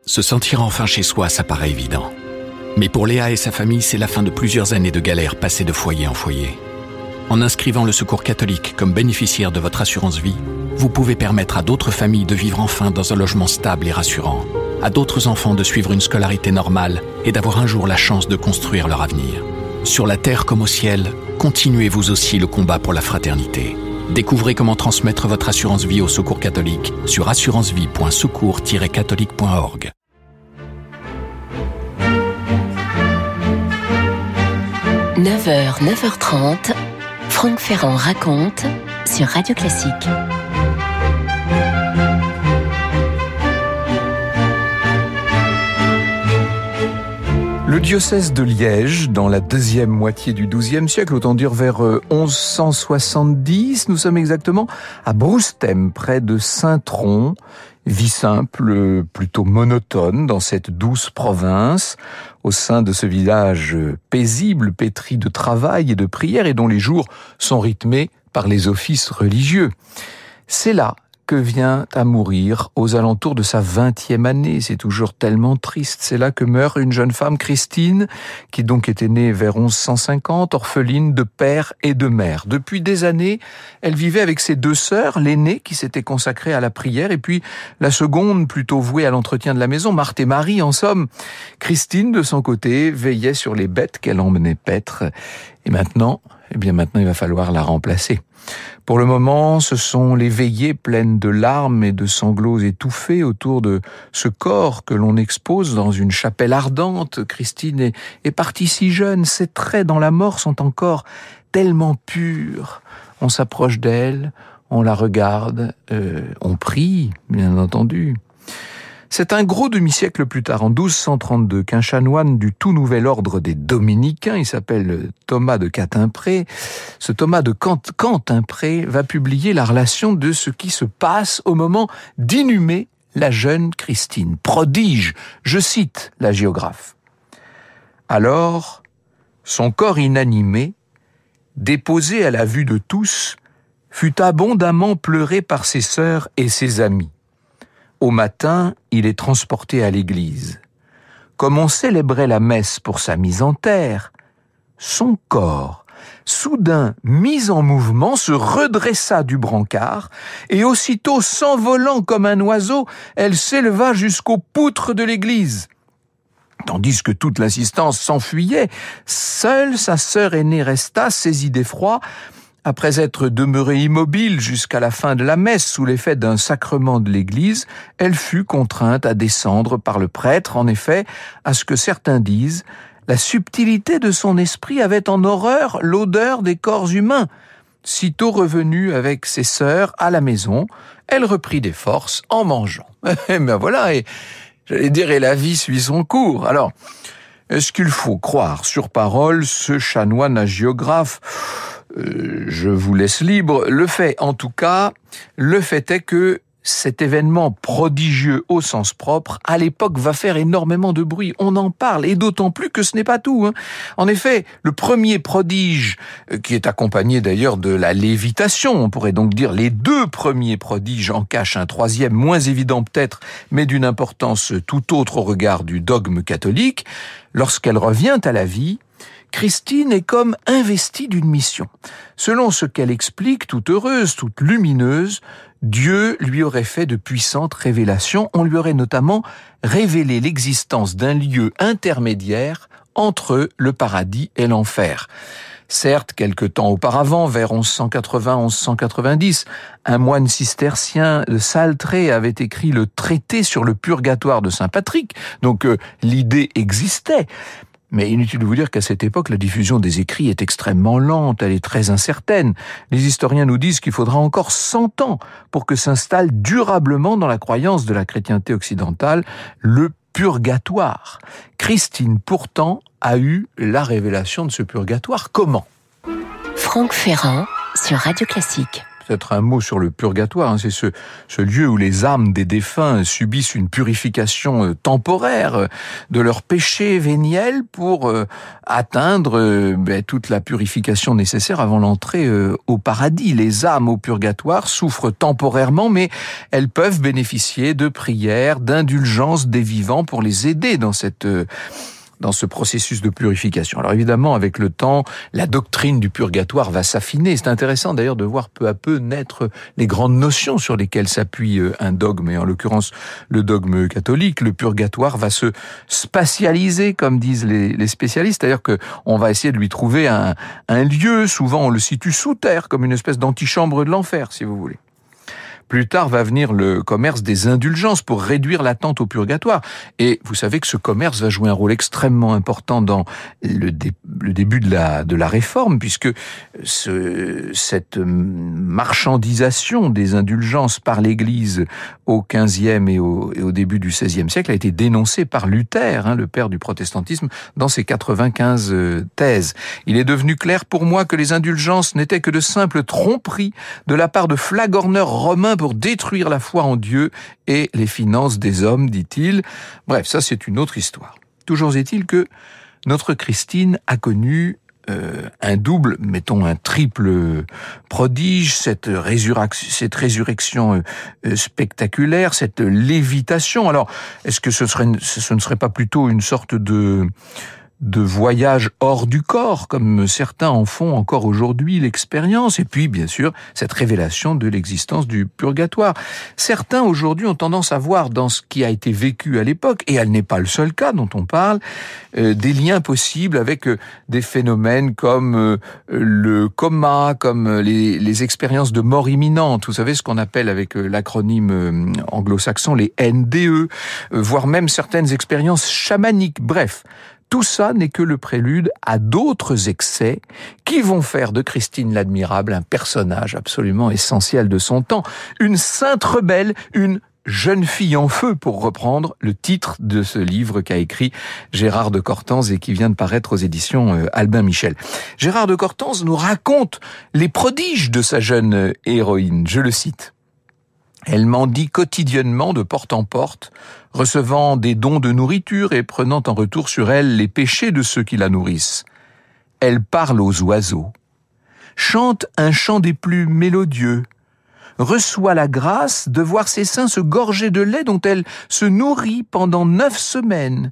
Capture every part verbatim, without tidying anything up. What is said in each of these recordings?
Se sentir enfin chez soi, ça paraît évident. Mais pour Léa et sa famille, c'est la fin de plusieurs années de galère passées de foyer en foyer. En inscrivant le Secours catholique comme bénéficiaire de votre assurance vie, vous pouvez permettre à d'autres familles de vivre enfin dans un logement stable et rassurant, à d'autres enfants de suivre une scolarité normale et d'avoir un jour la chance de construire leur avenir. Sur la terre comme au ciel, continuez vous aussi le combat pour la fraternité. Découvrez comment transmettre votre assurance vie au Secours catholique sur assurance vie point secours tiret catholique point org. neuf heures, neuf heures trente, Franck Ferrand raconte sur Radio Classique. Le diocèse de Liège, dans la deuxième moitié du douzième siècle, autant dire vers onze cent soixante-dix, nous sommes exactement à Broustem, près de Saint-Tron. Vie simple, plutôt monotone dans cette douce province, au sein de ce village paisible, pétri de travail et de prière et dont les jours sont rythmés par les offices religieux. C'est là que vient à mourir aux alentours de sa vingtième année. C'est toujours tellement triste. C'est là que meurt une jeune femme, Christine, qui donc était née vers onze cent cinquante, orpheline de père et de mère. Depuis des années, elle vivait avec ses deux sœurs, l'aînée qui s'était consacrée à la prière et puis la seconde plutôt vouée à l'entretien de la maison, Marthe et Marie en somme. Christine, de son côté, veillait sur les bêtes qu'elle emmenait paître. Et maintenant, eh bien maintenant il va falloir la remplacer. Pour le moment, ce sont les veillées pleines de larmes et de sanglots étouffés autour de ce corps que l'on expose dans une chapelle ardente. Christine est, est partie si jeune, ses traits dans la mort sont encore tellement purs. On s'approche d'elle, on la regarde, euh, on prie, bien entendu. C'est un gros demi-siècle plus tard, en douze cent trente-deux, qu'un chanoine du tout nouvel ordre des Dominicains, il s'appelle Thomas de Cantimpré, ce Thomas de Cantimpré va publier la relation de ce qui se passe au moment d'inhumer la jeune Christine. Prodige, je cite la géographe. Alors, son corps inanimé, déposé à la vue de tous, fut abondamment pleuré par ses sœurs et ses amis. Au matin, il est transporté à l'église. Comme on célébrait la messe pour sa mise en terre, son corps, soudain mis en mouvement, se redressa du brancard, et aussitôt s'envolant comme un oiseau, elle s'éleva jusqu'aux poutres de l'église. Tandis que toute l'assistance s'enfuyait, seule sa sœur aînée resta, saisie d'effroi. Après être demeurée immobile jusqu'à la fin de la messe sous l'effet d'un sacrement de l'Église, elle fut contrainte à descendre par le prêtre. En effet, à ce que certains disent, la subtilité de son esprit avait en horreur l'odeur des corps humains. Sitôt revenue avec ses sœurs à la maison, elle reprit des forces en mangeant. Et ben voilà, et j'allais dire, et la vie suit son cours. Alors, est-ce qu'il faut croire sur parole ce chanoine hagiographe ? Euh, je vous laisse libre. Le fait, en tout cas, le fait est que cet événement prodigieux au sens propre, à l'époque, va faire énormément de bruit. On en parle, et d'autant plus que ce n'est pas tout. Hein. En effet, le premier prodige, qui est accompagné d'ailleurs de la lévitation, on pourrait donc dire les deux premiers prodiges en cachent un troisième, moins évident peut-être, mais d'une importance tout autre au regard du dogme catholique. Lorsqu'elle revient à la vie, Christine est comme investie d'une mission. Selon ce qu'elle explique, toute heureuse, toute lumineuse, Dieu lui aurait fait de puissantes révélations. On lui aurait notamment révélé l'existence d'un lieu intermédiaire entre le paradis et l'enfer. Certes, quelque temps auparavant, vers onze cent quatre-vingts à onze cent quatre-vingt-dix, un moine cistercien de Saltré avait écrit le traité sur le purgatoire de Saint Patrick, donc euh, l'idée existait. Mais inutile de vous dire qu'à cette époque, la diffusion des écrits est extrêmement lente, elle est très incertaine. Les historiens nous disent qu'il faudra encore cent ans pour que s'installe durablement dans la croyance de la chrétienté occidentale le purgatoire. Christine, pourtant, a eu la révélation de ce purgatoire. Comment ? Franck Ferrand sur Radio Classique. peut-être un mot sur le purgatoire. Hein. C'est ce, ce lieu où les âmes des défunts subissent une purification temporaire de leurs péchés véniels pour euh, atteindre euh, ben, toute la purification nécessaire avant l'entrée euh, au paradis. Les âmes au purgatoire souffrent temporairement, mais elles peuvent bénéficier de prières, d'indulgences des vivants pour les aider dans cette... Euh, dans ce processus de purification. Alors évidemment, avec le temps, la doctrine du purgatoire va s'affiner. C'est intéressant d'ailleurs de voir peu à peu naître les grandes notions sur lesquelles s'appuie un dogme, et en l'occurrence le dogme catholique. Le purgatoire va se spatialiser, comme disent les, les spécialistes, c'est-à-dire que on va essayer de lui trouver un, un lieu. Souvent, on le situe sous terre, comme une espèce d'antichambre de l'enfer, si vous voulez. Plus tard va venir le commerce des indulgences pour réduire l'attente au purgatoire. Et vous savez que ce commerce va jouer un rôle extrêmement important dans le, dé, le début de la, de la réforme, puisque ce, cette marchandisation des indulgences par l'Église au quinzième et au, et au début du seizième siècle a été dénoncée par Luther, hein, le père du protestantisme, dans ses quatre-vingt-quinze thèses. Il est devenu clair pour moi que les indulgences n'étaient que de simples tromperies de la part de flagorneurs romains pour détruire la foi en Dieu et les finances des hommes, dit-il. Bref, ça c'est une autre histoire. Toujours est-il que notre Christine a connu euh, un double, mettons un triple prodige, cette résurrection, cette résurrection euh, spectaculaire, cette lévitation. Alors, est-ce que ce serait, ce ne serait pas plutôt une sorte de de voyage hors du corps, comme certains en font encore aujourd'hui l'expérience, et puis bien sûr cette révélation de l'existence du purgatoire. Certains aujourd'hui ont tendance à voir dans ce qui a été vécu à l'époque, et elle n'est pas le seul cas dont on parle, euh, des liens possibles avec euh, des phénomènes comme euh, le coma, comme les, les expériences de mort imminente, vous savez ce qu'on appelle avec euh, l'acronyme euh, anglo-saxon les N D E, euh, voire même certaines expériences chamaniques, bref. Tout ça n'est que le prélude à d'autres excès qui vont faire de Christine l'Admirable un personnage absolument essentiel de son temps, une sainte rebelle, une jeune fille en feu, pour reprendre le titre de ce livre qu'a écrit Gérard de Cortanze et qui vient de paraître aux éditions Albin Michel. Gérard de Cortanze nous raconte les prodiges de sa jeune héroïne, je le cite. Elle mendie quotidiennement de porte en porte, recevant des dons de nourriture et prenant en retour sur elle les péchés de ceux qui la nourrissent. Elle parle aux oiseaux, chante un chant des plus mélodieux, reçoit la grâce de voir ses seins se gorger de lait dont elle se nourrit pendant neuf semaines,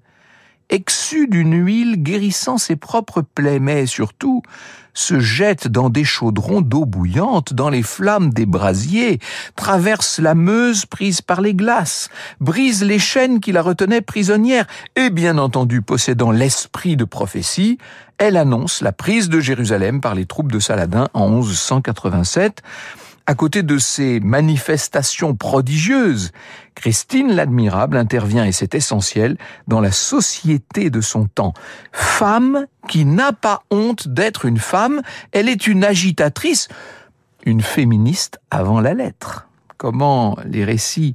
exsue d'une huile guérissant ses propres plaies, mais surtout se jette dans des chaudrons d'eau bouillante, dans les flammes des brasiers, traverse la Meuse prise par les glaces, brise les chaînes qui la retenaient prisonnière, et bien entendu possédant l'esprit de prophétie, elle annonce la prise de Jérusalem par les troupes de Saladin en onze cent quatre-vingt-sept. À côté de ces manifestations prodigieuses, Christine l'Admirable intervient, et c'est essentiel, dans la société de son temps. Femme qui n'a pas honte d'être une femme, elle est une agitatrice, une féministe avant la lettre. Comment les récits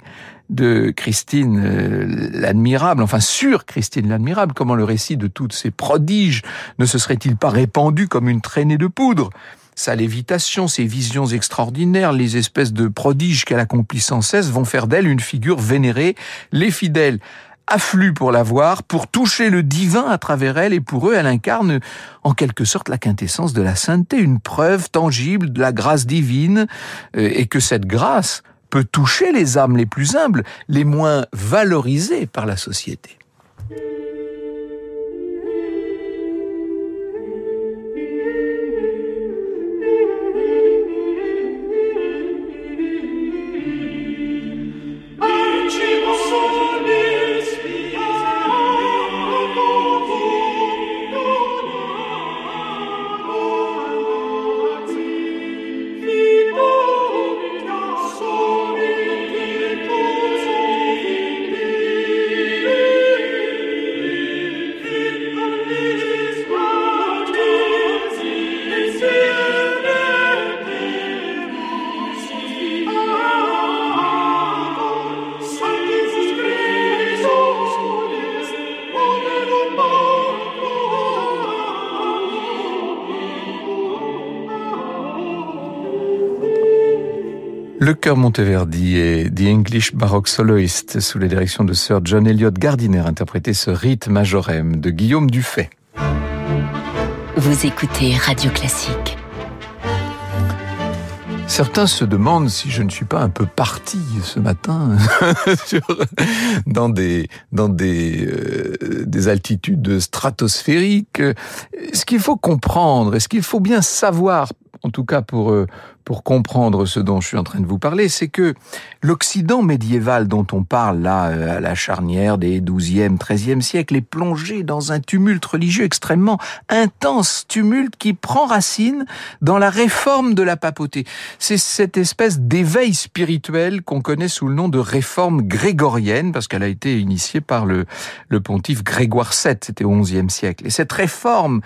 de Christine euh, l'Admirable, enfin sur Christine l'Admirable, comment le récit de tous ces prodiges ne se serait-il pas répandu comme une traînée de poudre ? Sa lévitation, ses visions extraordinaires, les espèces de prodiges qu'elle accomplit sans cesse vont faire d'elle une figure vénérée. Les fidèles affluent pour la voir, pour toucher le divin à travers elle, et pour eux, elle incarne en quelque sorte la quintessence de la sainteté, une preuve tangible de la grâce divine, et que cette grâce peut toucher les âmes les plus humbles, les moins valorisées par la société. Le chœur Monteverdi et The English Baroque Soloist, sous la direction de Sir John Eliot Gardiner, interprétait ce rite majorem de Guillaume Dufay. Vous écoutez Radio Classique. Certains se demandent si je ne suis pas un peu parti ce matin sur, dans des dans des euh, des altitudes stratosphériques. Ce qu'il faut comprendre, et ce qu'il faut bien savoir, en tout cas pour euh, pour comprendre ce dont je suis en train de vous parler, c'est que l'Occident médiéval dont on parle là, à la charnière des douzième, treizième siècles, est plongé dans un tumulte religieux extrêmement intense, tumulte qui prend racine dans la réforme de la papauté. C'est cette espèce d'éveil spirituel qu'on connaît sous le nom de réforme grégorienne, parce qu'elle a été initiée par le, le pontife Grégoire sept, c'était au onzième siècle. Et cette réforme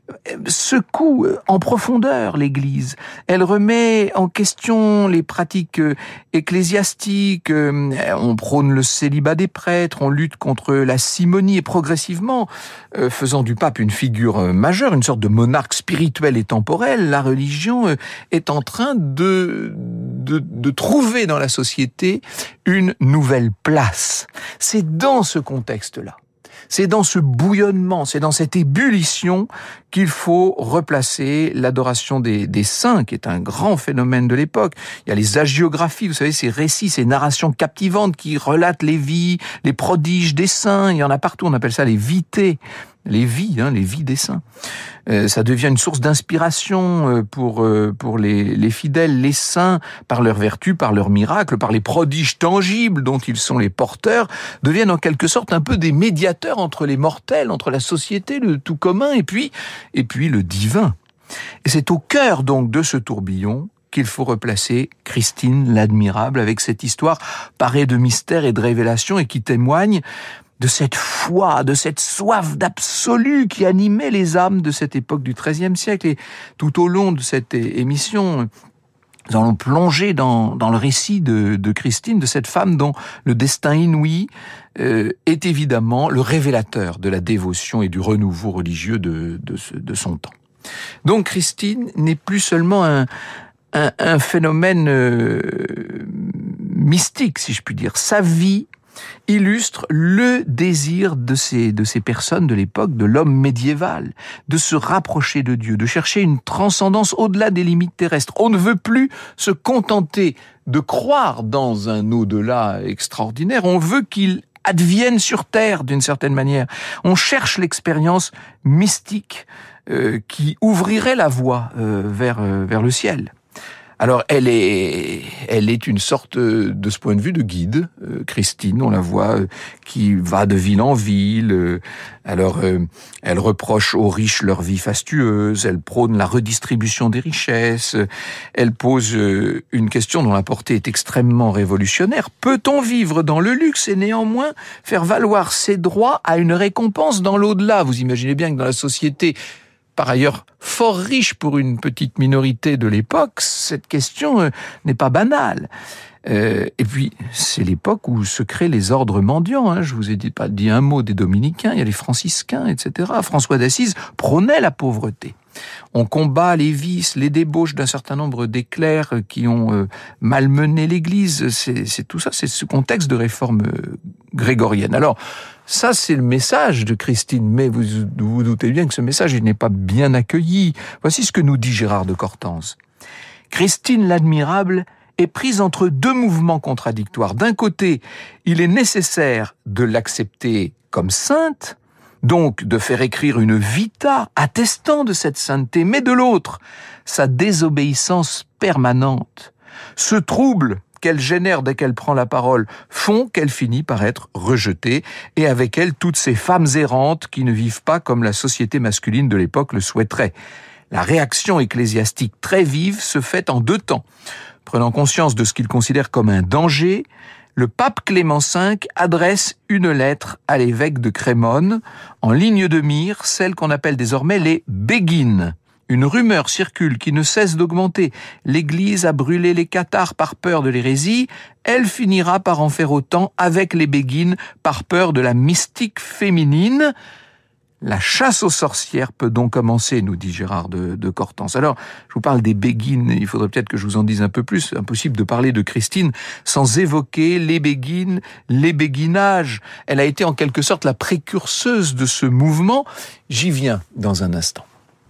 secoue en profondeur l'Église. Elle remet en question les pratiques ecclésiastiques, on prône le célibat des prêtres, on lutte contre la simonie et progressivement, faisant du pape une figure majeure, une sorte de monarque spirituel et temporel, la religion est en train de, de, de trouver dans la société une nouvelle place. C'est dans ce contexte-là, c'est dans ce bouillonnement, c'est dans cette ébullition qu'il faut replacer l'adoration des, des saints, qui est un grand phénomène de l'époque. Il y a les hagiographies, vous savez, ces récits, ces narrations captivantes qui relatent les vies, les prodiges des saints. Il y en a partout, on appelle ça les vités, les vies, hein, les vies des saints. Euh, ça devient une source d'inspiration pour euh, pour les, les fidèles, les saints, par leurs vertus, par leurs miracles, par les prodiges tangibles dont ils sont les porteurs, deviennent en quelque sorte un peu des médiateurs entre les mortels, entre la société, le tout commun, et puis et puis le divin. Et c'est au cœur donc de ce tourbillon qu'il faut replacer Christine l'Admirable, avec cette histoire parée de mystères et de révélations et qui témoigne de cette foi, de cette soif d'absolu qui animait les âmes de cette époque du treizième siècle. Et tout au long de cette émission, nous allons plonger dans, dans le récit de, de Christine, de cette femme dont le destin inouï euh, est évidemment le révélateur de la dévotion et du renouveau religieux de, de, ce, de son temps. Donc Christine n'est plus seulement un, un, un phénomène euh, mystique, si je puis dire. Sa vie illustre le désir de ces, de ces personnes de l'époque, de l'homme médiéval, de se rapprocher de Dieu, de chercher une transcendance au-delà des limites terrestres. On ne veut plus se contenter de croire dans un au-delà extraordinaire, on veut qu'il advienne sur terre d'une certaine manière. On cherche l'expérience mystique euh, qui ouvrirait la voie euh, vers, euh, vers le ciel. Alors, elle est, elle est une sorte, de ce point de vue, de guide. Euh, Christine, on la voit, euh, qui va de ville en ville. Euh, alors, euh, elle reproche aux riches leur vie fastueuse. Elle prône la redistribution des richesses. Elle pose euh, une question dont la portée est extrêmement révolutionnaire. Peut-on vivre dans le luxe et néanmoins faire valoir ses droits à une récompense dans l'au-delà ? Vous imaginez bien que dans la société, par ailleurs fort riche pour une petite minorité de l'époque, cette question euh, n'est pas banale. Euh, et puis, c'est l'époque où se créent les ordres mendiants. Hein. Je vous ai dit, pas dit un mot des dominicains, il y a les franciscains, et cetera. François d'Assise prônait la pauvreté. On combat les vices, les débauches d'un certain nombre d'éclairs qui ont euh, malmené l'Église. C'est, c'est tout ça, c'est ce contexte de réforme euh, grégorienne. Alors, ça, c'est le message de Christine, mais vous vous doutez bien que ce message, il n'est pas bien accueilli. Voici ce que nous dit Gérard de Cortance. Christine l'Admirable est prise entre deux mouvements contradictoires. D'un côté, il est nécessaire de l'accepter comme sainte, donc de faire écrire une vita attestant de cette sainteté, mais de l'autre, sa désobéissance permanente, ce trouble qu'elle génère dès qu'elle prend la parole, font qu'elle finit par être rejetée, et avec elle toutes ces femmes errantes qui ne vivent pas comme la société masculine de l'époque le souhaiterait. La réaction ecclésiastique très vive se fait en deux temps. Prenant conscience de ce qu'il considère comme un danger, le pape Clément cinq adresse une lettre à l'évêque de Crémone, en ligne de mire, celle qu'on appelle désormais les béguines. Une rumeur circule qui ne cesse d'augmenter. L'Église a brûlé les cathares par peur de l'hérésie. Elle finira par en faire autant avec les béguines par peur de la mystique féminine. La chasse aux sorcières peut donc commencer, nous dit Gérard de, de Cortance. Alors, je vous parle des béguines, il faudrait peut-être que je vous en dise un peu plus. Impossible de parler de Christine sans évoquer les béguines, les béguinages. Elle a été en quelque sorte la précurseuse de ce mouvement. J'y viens dans un instant.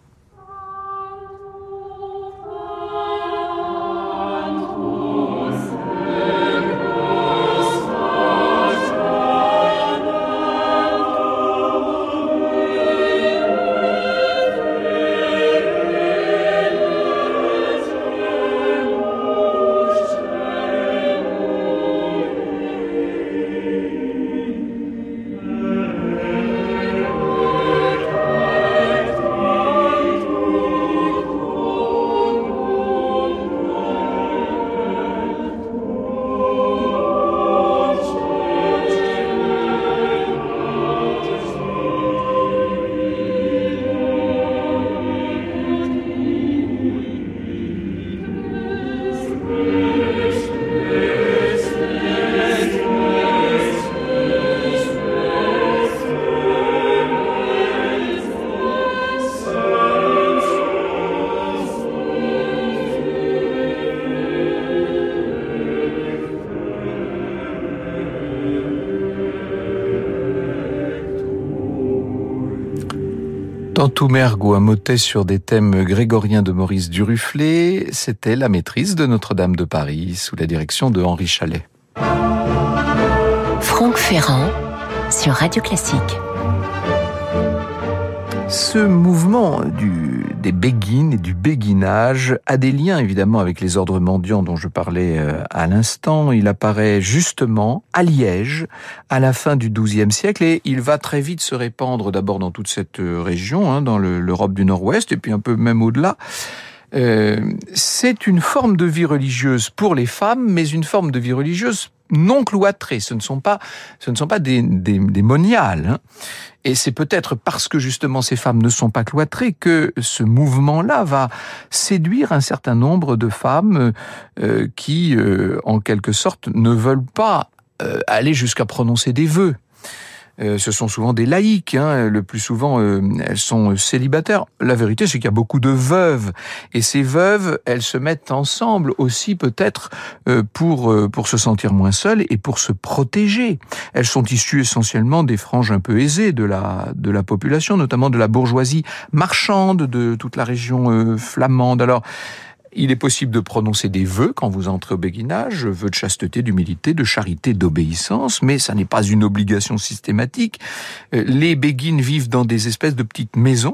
Tantumergo, un motet sur des thèmes grégoriens de Maurice Duruflé, c'était La maîtrise de Notre-Dame de Paris, sous la direction de Henri Chalet. Franck Ferrand, sur Radio Classique. Ce mouvement du, des béguines et du béguinage a des liens évidemment avec les ordres mendiants dont je parlais à l'instant. Il apparaît justement à Liège à la fin du douzième siècle et il va très vite se répandre d'abord dans toute cette région, hein, dans le, l'Europe du Nord-Ouest et puis un peu même au-delà. Euh, c'est une forme de vie religieuse pour les femmes, mais une forme de vie religieuse non cloîtrée. Ce ne sont pas, ce ne sont pas des, des, des moniales, hein. Et c'est peut-être parce que justement ces femmes ne sont pas cloîtrées que ce mouvement-là va séduire un certain nombre de femmes euh, qui, euh, en quelque sorte, ne veulent pas euh, aller jusqu'à prononcer des vœux. Euh, ce sont souvent des laïcs, hein. Le plus souvent euh, elles sont célibataires. La vérité, c'est qu'il y a beaucoup de veuves, et ces veuves, elles se mettent ensemble aussi peut-être euh, pour euh, pour se sentir moins seules et pour se protéger. Elles sont issues essentiellement des franges un peu aisées de la de la population, notamment de la bourgeoisie marchande de toute la région euh, flamande. Alors, il est possible de prononcer des vœux quand vous entrez au béguinage, vœux de chasteté, d'humilité, de charité, d'obéissance, mais ça n'est pas une obligation systématique. Les béguines vivent dans des espèces de petites maisons,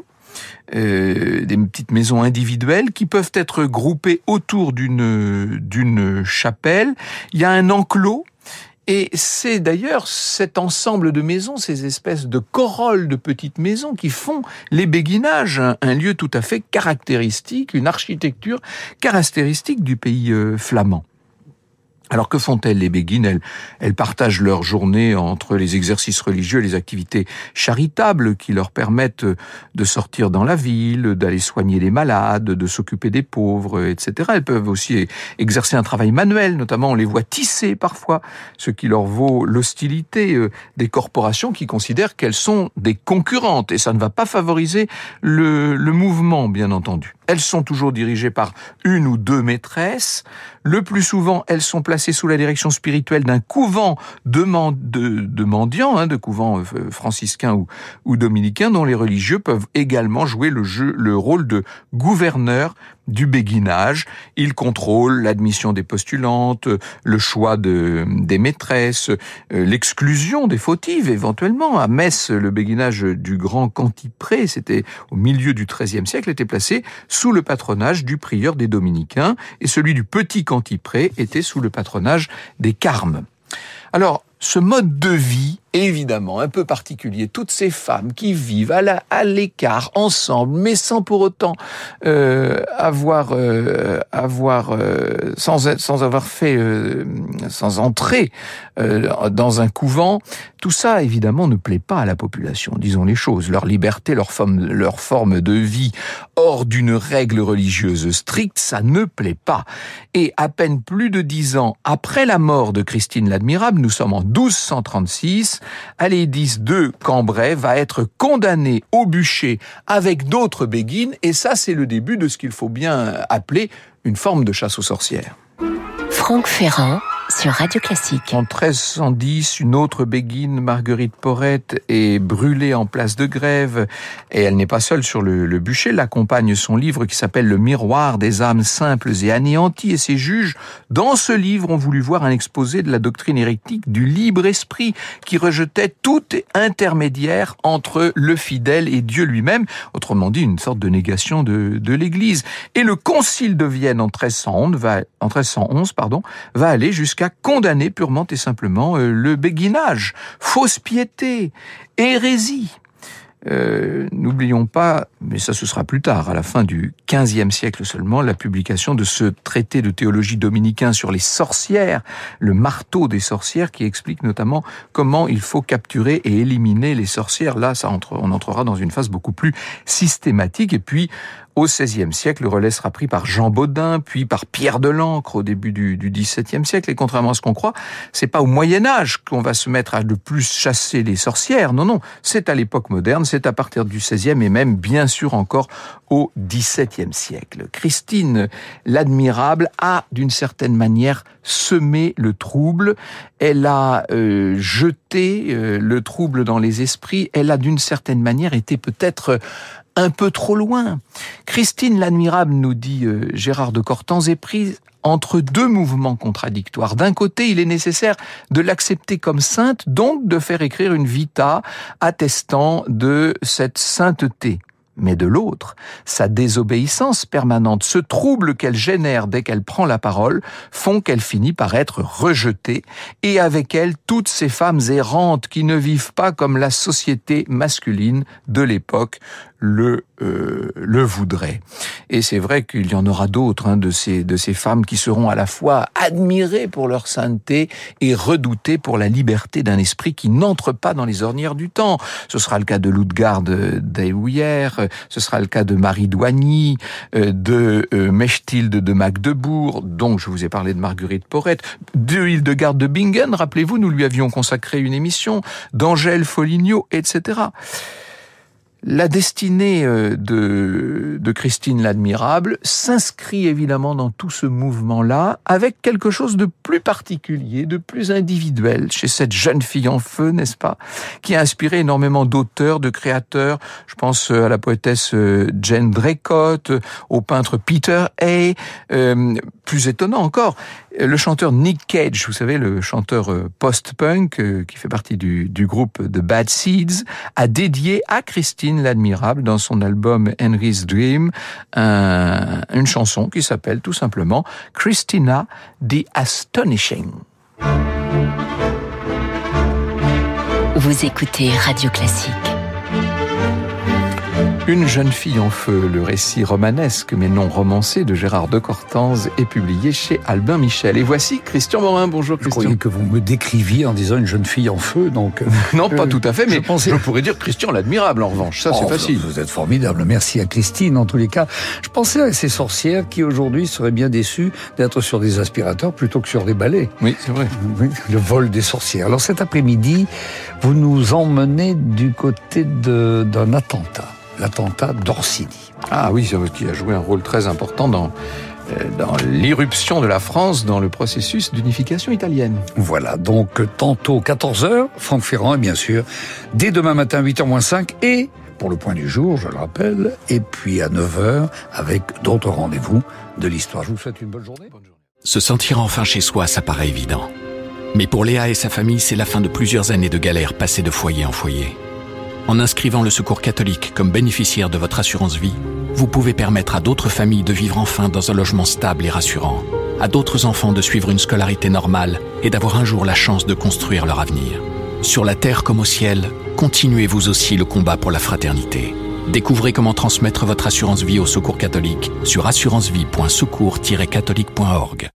euh, des petites maisons individuelles qui peuvent être groupées autour d'une d'une chapelle. Il y a un enclos. Et c'est d'ailleurs cet ensemble de maisons, ces espèces de corolles de petites maisons qui font les béguinages, un, un lieu tout à fait caractéristique, une architecture caractéristique du pays euh, flamand. Alors que font-elles les béguines ? Elles, elles partagent leur journée entre les exercices religieux et les activités charitables qui leur permettent de sortir dans la ville, d'aller soigner les malades, de s'occuper des pauvres, et cetera. Elles peuvent aussi exercer un travail manuel, notamment on les voit tisser parfois, ce qui leur vaut l'hostilité des corporations qui considèrent qu'elles sont des concurrentes. Et ça ne va pas favoriser le, le mouvement, bien entendu. Elles sont toujours dirigées par une ou deux maîtresses. Le plus souvent, elles sont placées sous la direction spirituelle d'un couvent de, man- de, de mendiants, hein, de couvent euh, franciscains ou, ou dominicains, dont les religieux peuvent également jouer le, jeu, le rôle de gouverneur du béguinage. Ils contrôlent l'admission des postulantes, le choix de, des maîtresses, euh, l'exclusion des fautives éventuellement. À Metz, le béguinage du grand Cantipré, c'était au milieu du treizième siècle, était placé sous le patronage du prieur des dominicains, et celui du petit Cantipré était sous le patronage des Carmes. Alors, ce mode de vie, évidemment, un peu particulier, toutes ces femmes qui vivent à, la, à l'écart, ensemble, mais sans pour autant euh, avoir, euh, avoir euh, sans, sans avoir fait, euh, sans entrer euh, dans un couvent, tout ça, évidemment, ne plaît pas à la population, disons les choses. Leur liberté, leur forme, leur forme de vie hors d'une règle religieuse stricte, ça ne plaît pas. Et à peine plus de dix ans après la mort de Christine l'Admirable, nous sommes en douze cent trente-six, Alédis de Cambrai va être condamné au bûcher avec d'autres béguines, et ça c'est le début de ce qu'il faut bien appeler une forme de chasse aux sorcières. Franck Ferrand sur Radio Classique. En treize cent dix, une autre béguine, Marguerite Porrette, est brûlée en place de Grève, et elle n'est pas seule sur le, le bûcher. L'accompagne son livre qui s'appelle Le miroir des âmes simples et anéanties, et ses juges, dans ce livre, ont voulu voir un exposé de la doctrine hérétique du libre esprit, qui rejetait tout intermédiaire entre le fidèle et Dieu lui-même, autrement dit une sorte de négation de, de l'Église. Et le concile de Vienne en treize cent onze va, en treize cent onze, pardon, va aller jusqu'à qu'à condamner purement et simplement euh, le béguinage, fausse piété, hérésie. Euh, n'oublions pas, mais ça ce sera plus tard, à la fin du quinzième siècle seulement, la publication de ce traité de théologie dominicain sur les sorcières, le marteau des sorcières, qui explique notamment comment il faut capturer et éliminer les sorcières. Là, ça entre, on entrera dans une phase beaucoup plus systématique. Et puis, au seizième siècle, le relais sera pris par Jean Bodin, puis par Pierre de l'Ancre au début du, du dix-septième siècle. Et contrairement à ce qu'on croit, c'est pas au Moyen-Âge qu'on va se mettre à de plus chasser les sorcières. Non, non, c'est à l'époque moderne, c'est à partir du seizième et même, bien sûr, encore au dix-septième siècle. Christine l'Admirable a, d'une certaine manière, semé le trouble. Elle a euh, jeté euh, le trouble dans les esprits. Elle a, d'une certaine manière, été peut-être un peu trop loin. Christine l'Admirable, nous dit euh, Gérard de Cortanze, est prise entre deux mouvements contradictoires. D'un côté, il est nécessaire de l'accepter comme sainte, donc de faire écrire une vita attestant de cette sainteté. Mais de l'autre, sa désobéissance permanente, ce trouble qu'elle génère dès qu'elle prend la parole, font qu'elle finit par être rejetée, et avec elle toutes ces femmes errantes qui ne vivent pas comme la société masculine de l'époque le euh, le voudrait. Et c'est vrai qu'il y en aura d'autres hein, de ces de ces femmes qui seront à la fois admirées pour leur sainteté et redoutées pour la liberté d'un esprit qui n'entre pas dans les ornières du temps. Ce sera le cas de Ludegarde d'Hérouillère, ce sera le cas de Marie d'Oigny, de euh, Mechtilde de Magdebourg, dont je vous ai parlé de Marguerite Porrette, de Hildegarde de Bingen, rappelez-vous, nous lui avions consacré une émission, d'Angèle Foligno, et cetera. La destinée de, de Christine l'Admirable s'inscrit évidemment dans tout ce mouvement-là, avec quelque chose de plus particulier, de plus individuel chez cette jeune fille en feu, n'est-ce pas, qui a inspiré énormément d'auteurs, de créateurs. Je pense à la poétesse Jane Draycott, au peintre Peter Hay, euh, plus étonnant encore, le chanteur Nick Cage, vous savez, le chanteur post-punk euh, qui fait partie du, du groupe The Bad Seeds, a dédié à Christine l'Admirable dans son album Henry's Dream un, une chanson qui s'appelle tout simplement Christina the Astonishing. Vous écoutez Radio Classique. Une jeune fille en feu, le récit romanesque mais non romancé de Gérard de Cortanze est publié chez Albin Michel. Et voici Christian Morin. Bonjour Christian. Je croyais que vous me décriviez en disant une jeune fille en feu, donc... Non, pas euh, tout à fait, mais je, pensais... je pensais... pourrais dire Christian l'Admirable en revanche, ça oh, c'est facile. Vous êtes formidable, merci à Christine en tous les cas. Je pensais à ces sorcières qui aujourd'hui seraient bien déçues d'être sur des aspirateurs plutôt que sur des balais. Oui, c'est vrai. Oui, le vol des sorcières. Alors cet après-midi, vous nous emmenez du côté de, d'un attentat. L'attentat d'Orsini. Ah oui, qui a joué un rôle très important dans, dans l'irruption de la France dans le processus d'unification italienne. Voilà, donc tantôt quatorze heures, Franck Ferrand, et bien sûr, dès demain matin huit heures moins cinq, et pour le point du jour, je le rappelle, et puis à neuf heures, avec d'autres rendez-vous de l'histoire. Je vous souhaite une bonne journée. Bonne journée. Se sentir enfin chez soi, ça paraît évident. Mais pour Léa et sa famille, c'est la fin de plusieurs années de galère passées de foyer en foyer. En inscrivant le Secours catholique comme bénéficiaire de votre assurance vie, vous pouvez permettre à d'autres familles de vivre enfin dans un logement stable et rassurant, à d'autres enfants de suivre une scolarité normale et d'avoir un jour la chance de construire leur avenir. Sur la terre comme au ciel, continuez vous aussi le combat pour la fraternité. Découvrez comment transmettre votre assurance vie au Secours catholique sur assurance vie point secours tiret catholique point org.